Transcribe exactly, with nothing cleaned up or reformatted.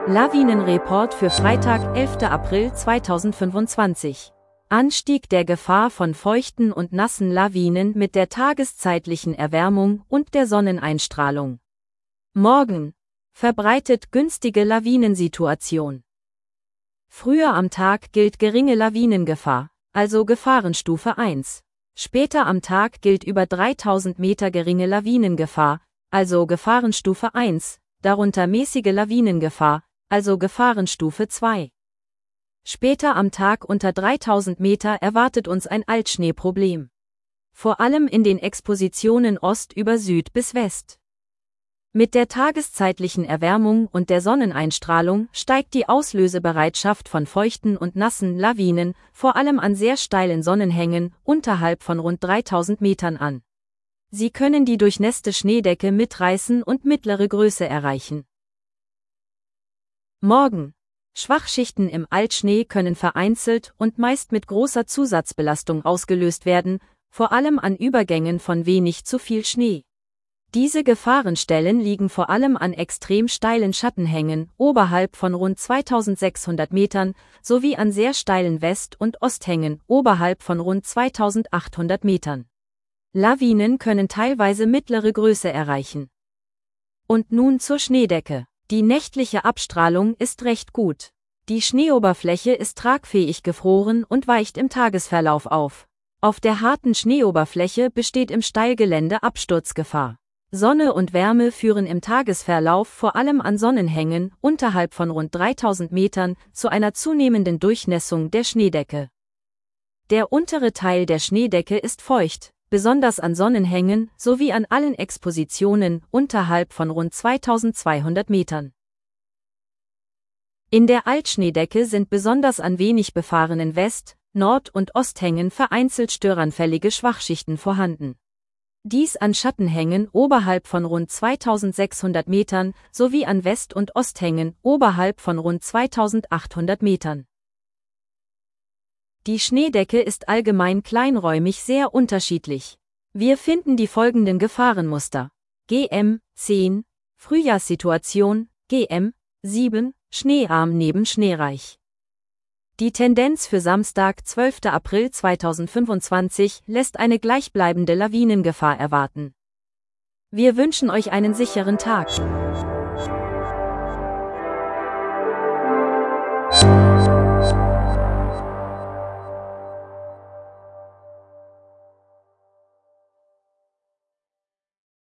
Lawinenreport für Freitag, elfter April zweitausendfünfundzwanzig. Anstieg der Gefahr von feuchten und nassen Lawinen mit der tageszeitlichen Erwärmung und der Sonneneinstrahlung. Morgen. Verbreitet günstige Lawinensituation. Früher am Tag gilt geringe Lawinengefahr, also Gefahrenstufe eins. Später am Tag gilt über dreitausend Meter geringe Lawinengefahr, also Gefahrenstufe eins, darunter mäßige Lawinengefahr, also Gefahrenstufe zwei. Später am Tag unter dreitausend Meter erwartet uns ein Altschneeproblem. Vor allem in den Expositionen Ost über Süd bis West. Mit der tageszeitlichen Erwärmung und der Sonneneinstrahlung steigt die Auslösebereitschaft von feuchten und nassen Lawinen, vor allem an sehr steilen Sonnenhängen, unterhalb von rund dreitausend Metern an. Sie können die durchnässte Schneedecke mitreißen und mittlere Größe erreichen. Morgen. Schwachschichten im Altschnee können vereinzelt und meist mit großer Zusatzbelastung ausgelöst werden, vor allem an Übergängen von wenig zu viel Schnee. Diese Gefahrenstellen liegen vor allem an extrem steilen Schattenhängen oberhalb von rund zweitausendsechshundert Metern sowie an sehr steilen West- und Osthängen oberhalb von rund zweitausendachthundert Metern. Lawinen können teilweise mittlere Größe erreichen. Und nun zur Schneedecke. Die nächtliche Abstrahlung ist recht gut. Die Schneeoberfläche ist tragfähig gefroren und weicht im Tagesverlauf auf. Auf der harten Schneeoberfläche besteht im Steilgelände Absturzgefahr. Sonne und Wärme führen im Tagesverlauf vor allem an Sonnenhängen unterhalb von rund dreitausend Metern zu einer zunehmenden Durchnässung der Schneedecke. Der untere Teil der Schneedecke ist feucht, besonders an Sonnenhängen sowie an allen Expositionen unterhalb von rund zweitausendzweihundert Metern. In der Altschneedecke sind besonders an wenig befahrenen West-, Nord- und Osthängen vereinzelt störanfällige Schwachschichten vorhanden. Dies an Schattenhängen oberhalb von rund zweitausendsechshundert Metern sowie an West- und Osthängen oberhalb von rund zweitausendachthundert Metern. Die Schneedecke ist allgemein kleinräumig sehr unterschiedlich. Wir finden die folgenden Gefahrenmuster: G M zehn, Frühjahrssituation, G M sieben, schneearm neben schneereich. Die Tendenz für Samstag, zwölfter April zweitausendfünfundzwanzig, lässt eine gleichbleibende Lawinengefahr erwarten. Wir wünschen euch einen sicheren Tag.